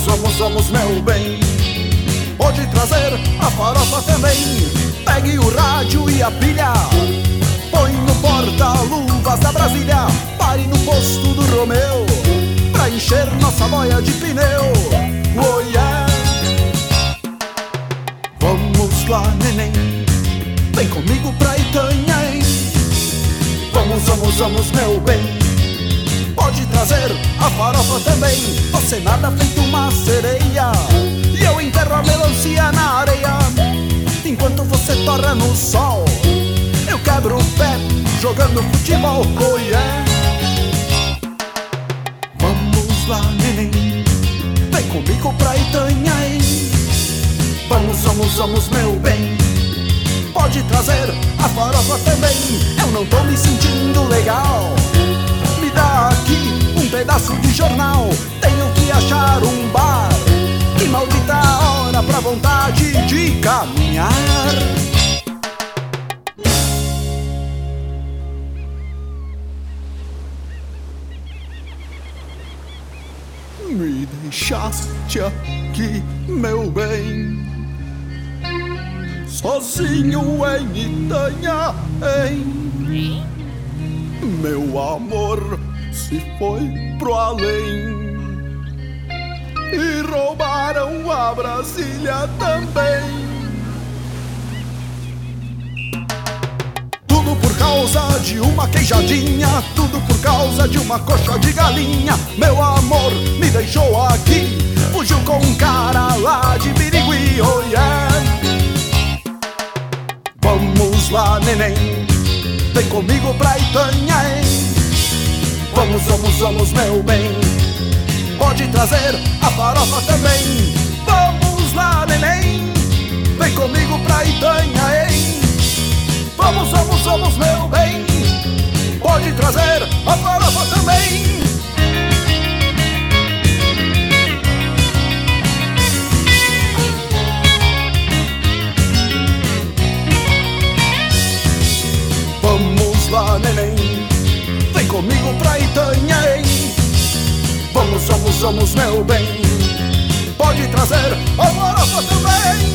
vamos, meu bem. Pode trazer a farofa também. Pegue o rádio e a pilha, põe no porta-luvas da Brasília. Pare no posto do Romeu pra encher nossa boia de pneu. Oh yeah. Vamos lá, neném, vem comigo pra Itanhaém. Vamos, meu bem. Pode trazer a farofa também. Você nada feito uma sereia e eu enterro a melancia na areia. Enquanto você torra no sol, eu quebro o pé jogando futebol. Oh yeah. Vamos lá, neném, vem comigo pra Itanhaém. Vamos, meu bem. Pode trazer a farofa também. Eu não tô me sentindo legal. Me dá aqui um pedaço de jornal. Tenho que achar um bar. Que maldita hora pra vontade de caminhar. Me deixaste aqui, meu bem, sozinho em Itanhaém. Meu amor se foi pro além e roubaram a Brasília também. Tudo por causa de uma queijadinha, tudo por causa de uma coxa de galinha. Meu amor me deixou aqui, fugiu com um cara lá de Birigui. Oh yeah. Vamos lá, neném, vem comigo pra Itanhaém. Vamos, meu bem. Pode trazer a farofa também. Vamos lá, neném, vem comigo pra Itanhaém. Vamos, meu bem. Pode trazer a farofa também. Vamos lá, neném, vem comigo pra Itanhaém. Vamos, meu bem. Pode trazer a farofa também.